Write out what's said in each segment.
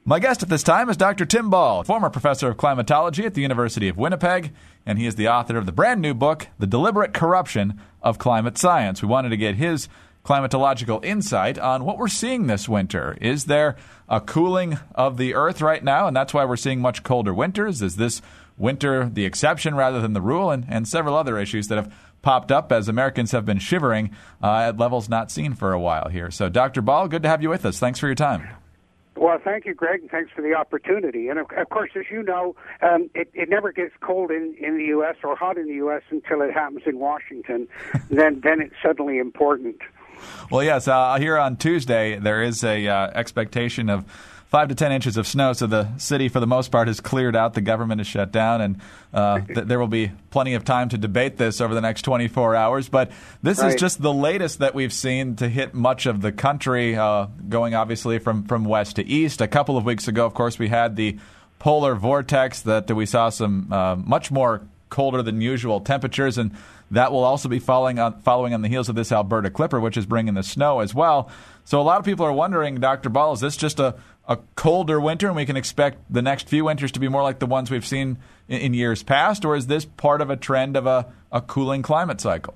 My guest at this time is Dr. Tim Ball, former professor of climatology at the University of Winnipeg, and he is the author of the brand new book, The Deliberate Corruption of Climate Science. We wanted to get his climatological insight on what we're seeing this winter. Is there a cooling of the Earth right now, and that's why we're seeing much colder winters? Is this winter the exception rather than the rule? And several other issues that have popped up as Americans have been shivering at levels not seen for a while here. So, Dr. Ball, good to have you with us. Thanks for your time. Well, thank you, Greg, and thanks for the opportunity. And, of course, as you know, it never gets cold in the U.S. or hot in the U.S. until it happens in Washington. then it's suddenly important. Well, yes, here on Tuesday there is a expectation of 5 to 10 inches of snow, so the city, for the most part, has cleared out. The government is shut down, and there will be plenty of time to debate this over the next 24 hours. But this is just the latest that we've seen to hit much of the country, going obviously from west to east. A couple of weeks ago, of course, we had the polar vortex that we saw some much more colder than usual temperatures, and that will also be following on the heels of this Alberta Clipper, which is bringing the snow as well. So a lot of people are wondering, Dr. Ball, is this just a colder winter and we can expect the next few winters to be more like the ones we've seen in years past, or is this part of a trend of a cooling climate cycle?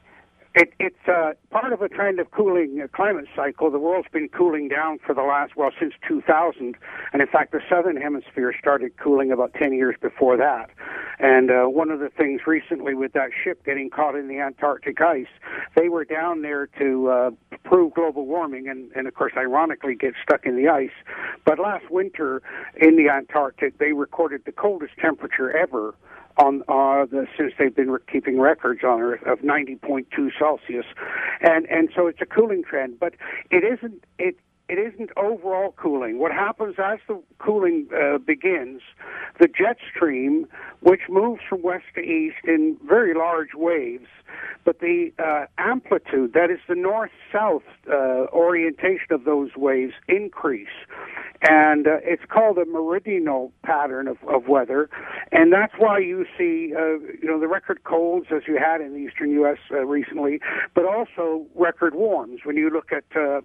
It's part of a trend of cooling climate cycle. The world's been cooling down for since 2000. And in fact, the southern hemisphere started cooling about 10 years before that. And one of the things recently with that ship getting caught in the Antarctic ice, they were down there to prove global warming and of course, ironically, get stuck in the ice. But last winter in the Antarctic, they recorded the coldest temperature ever since they've been keeping records on Earth of 90.2 Celsius, and so it's a cooling trend, but it isn't overall cooling. What happens as the cooling begins, the jet stream, which moves from west to east in very large waves, but the amplitude, that is the north-south orientation of those waves, increase. And it's called a meridional pattern of weather, and that's why you see, the record colds as you had in the eastern U.S. Recently, but also record warms when you look at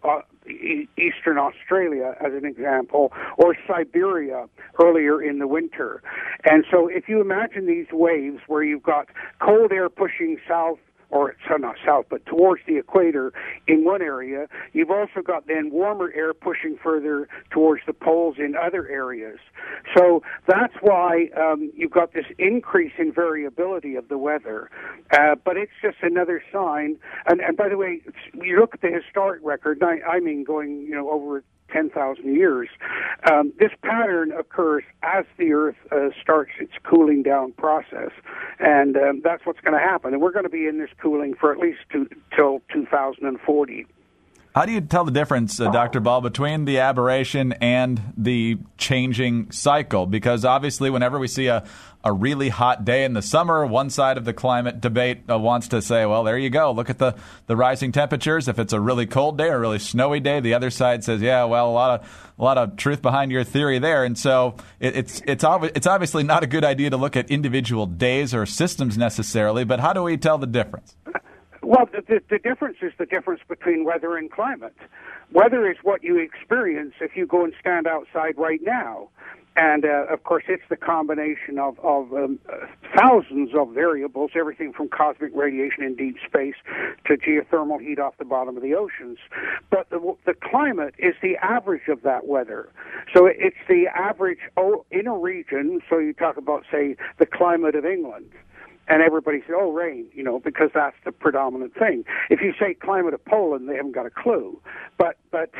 eastern Australia as an example, or Siberia earlier in the winter. And so if you imagine these waves where you've got cold air pushing south, or not south, but towards the equator in one area, you've also got then warmer air pushing further towards the poles in other areas. So that's why you've got this increase in variability of the weather. But it's just another sign. And by the way, you look at the historic record, I mean going over 10,000 years, this pattern occurs as the Earth starts its cooling down process, and that's what's going to happen. And we're going to be in this cooling for at least till 2040. How do you tell the difference, Dr. Ball, between the aberration and the changing cycle? Because obviously whenever we see a really hot day in the summer, one side of the climate debate wants to say, well, there you go, look at the rising temperatures. If it's a really cold day or a really snowy day, the other side says, yeah, well, a lot of truth behind your theory there. And so it's obviously not a good idea to look at individual days or systems necessarily, but how do we tell the difference? Well, the difference is the difference between weather and climate. Weather is what you experience if you go and stand outside right now. And, of course, it's the combination of thousands of variables, everything from cosmic radiation in deep space to geothermal heat off the bottom of the oceans. But the climate is the average of that weather. So it's the average in a region. So you talk about, say, the climate of England. And everybody says, oh, rain, because that's the predominant thing. If you say climate of Poland, they haven't got a clue. But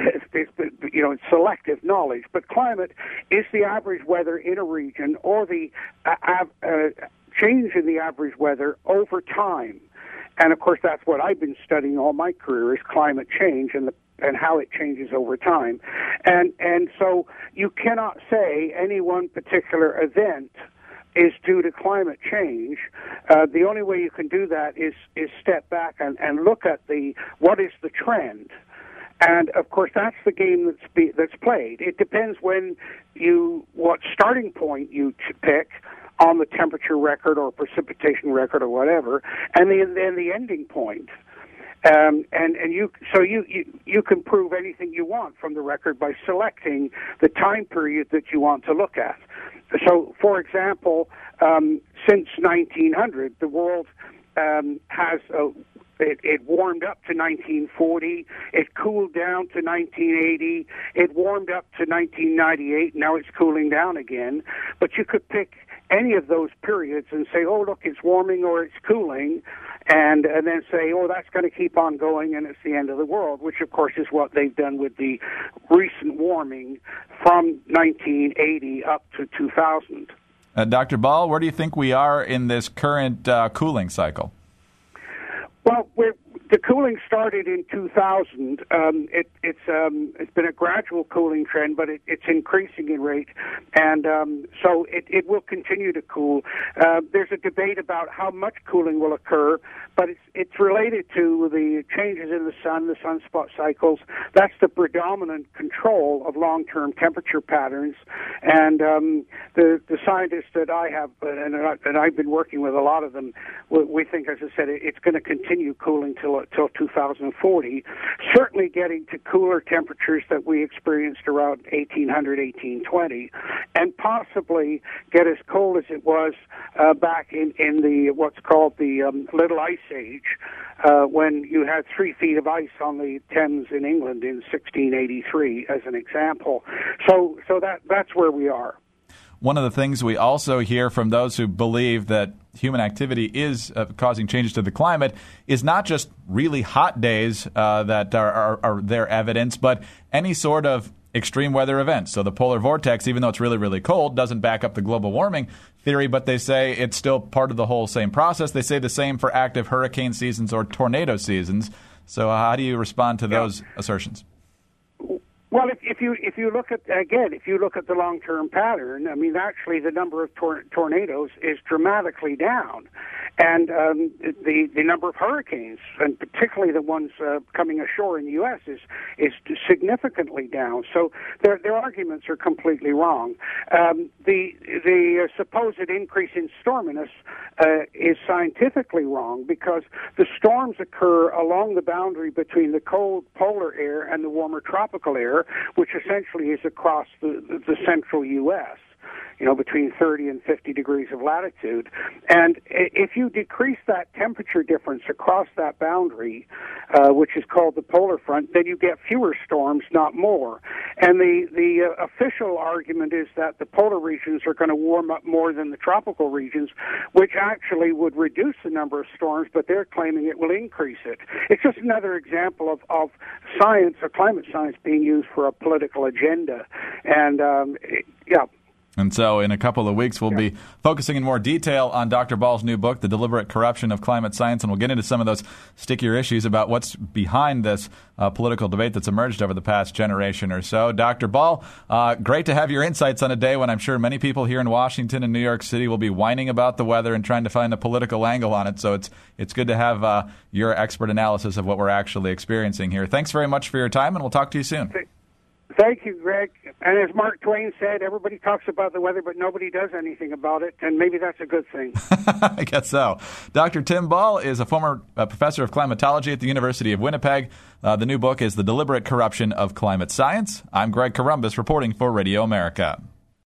it's selective knowledge. But climate is the average weather in a region, or the change in the average weather over time. And, of course, that's what I've been studying all my career, is climate change and how it changes over time. And so you cannot say any one particular event is due to climate change. The only way you can do that is step back and look at what is the trend. And of course, that's the game that's played. It depends what starting point you pick on the temperature record or precipitation record or whatever, and then the ending point. And you can prove anything you want from the record by selecting the time period that you want to look at. So, for example, since 1900, the world has it warmed up to 1940, it cooled down to 1980, it warmed up to 1998, now it's cooling down again. But you could pick any of those periods and say, oh, look, it's warming or it's cooling, and then say, oh, that's going to keep on going and it's the end of the world, which, of course, is what they've done with the recent warming from 1980 up to 2000. Dr. Ball, where do you think we are in this current cooling cycle? Well, the cooling started in 2000. It's been a gradual cooling trend, but it's increasing in rate, and so it will continue to cool. There's a debate about how much cooling will occur, but it's related to the changes in the sunspot cycles. That's the predominant control of long-term temperature patterns, and the scientists that I have, and I've been working with a lot of them, we think, as I said, it's going to continue cooling till 2040, certainly getting to cooler temperatures that we experienced around 1800, 1820, and possibly get as cold as it was back in the what's called the Little Ice Age, when you had 3 feet of ice on the Thames in England in 1683, as an example. So that's where we are. One of the things we also hear from those who believe that human activity is causing changes to the climate is not just really hot days that are their evidence, but any sort of extreme weather events. So the polar vortex, even though it's really, really cold, doesn't back up the global warming theory, but they say it's still part of the whole same process. They say the same for active hurricane seasons or tornado seasons. So how do you respond to those assertions? Well, if you look at the long-term pattern, I mean, actually the number of tornadoes is dramatically down, and the number of hurricanes, and particularly the ones coming ashore in the U.S., is significantly down. So their arguments are completely wrong. The supposed increase in storminess is scientifically wrong, because the storms occur along the boundary between the cold polar air and the warmer tropical air, which essentially is across the central U.S., between 30 and 50 degrees of latitude. And if you decrease that temperature difference across that boundary, which is called the polar front, then you get fewer storms, not more. And the official argument is that the polar regions are going to warm up more than the tropical regions, which actually would reduce the number of storms, but they're claiming it will increase it. It's just another example of science, or climate science, being used for a political agenda. And, And so in a couple of weeks, we'll be focusing in more detail on Dr. Ball's new book, The Deliberate Corruption of Climate Science, and we'll get into some of those stickier issues about what's behind this political debate that's emerged over the past generation or so. Dr. Ball, great to have your insights on a day when I'm sure many people here in Washington and New York City will be whining about the weather and trying to find a political angle on it. So it's good to have your expert analysis of what we're actually experiencing here. Thanks very much for your time, and we'll talk to you soon. Thank you, Greg. And as Mark Twain said, everybody talks about the weather, but nobody does anything about it, and maybe that's a good thing. I guess so. Dr. Tim Ball is a former professor of climatology at the University of Winnipeg. The new book is The Deliberate Corruption of Climate Science. I'm Greg Corombos reporting for Radio America.